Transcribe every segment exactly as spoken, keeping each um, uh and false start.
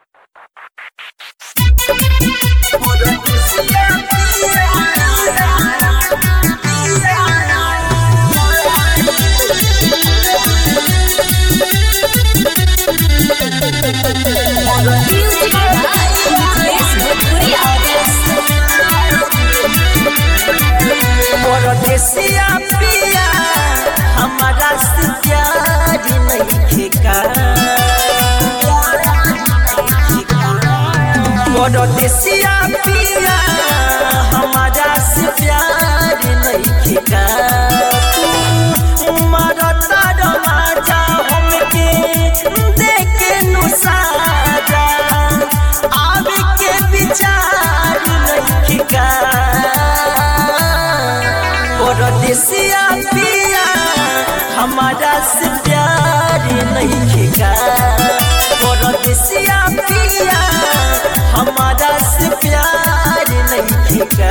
परदेसिया पिया हमारा से प्यार नहीं का परदेसिया पिया हमारा से प्यार नहीं का मरता रमाजा हमके देखे नुसारा आवे के विचार नहीं का परदेसिया पिया हमारा से प्यार नहीं का परदेसिया पिया हमारा से प्यार नहीं का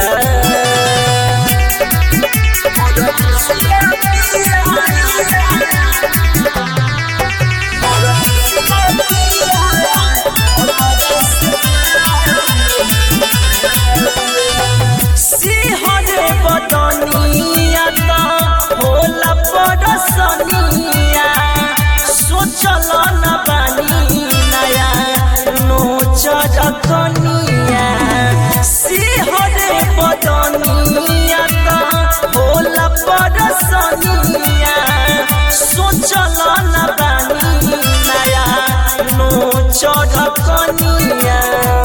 सिंहरे बदनिया होला परसनिया सोचल न बानी नया नोचर कनिया सिंहरे बदनिया होला परसनिया सोचल न बानी नया नोचर कनिया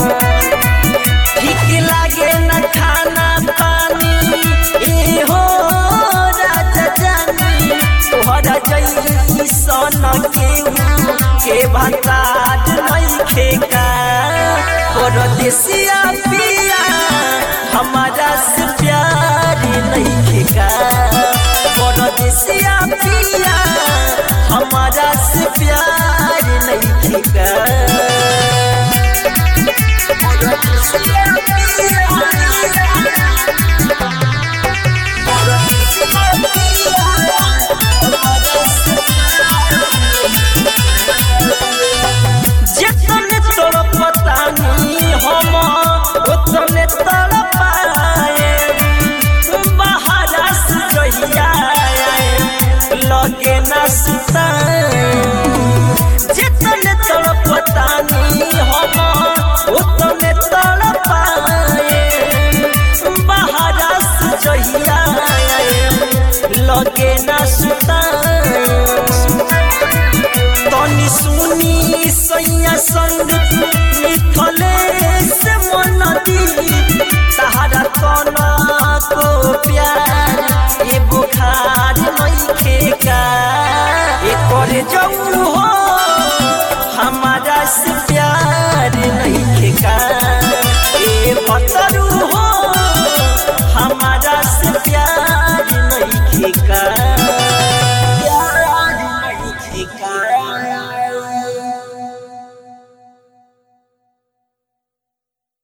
ठीक लागे न खाना पानी ए हो राजा जानी तोहरा जैसन केहू के भतार नइखे का परदेसिया पिया हमारा से प्यार नइखे का परदेसिया पिया हमारा से प्यार नइखे का जितने तड़पतानी हम उतने तड़पाए बाहर से जहिया लगे न सुताए जितने तड़पतानी हम उतने तड़पाए बाहर से जहिया लगे न सुताए तनी सुनी सैया संग निकले से मन दी तहरा तन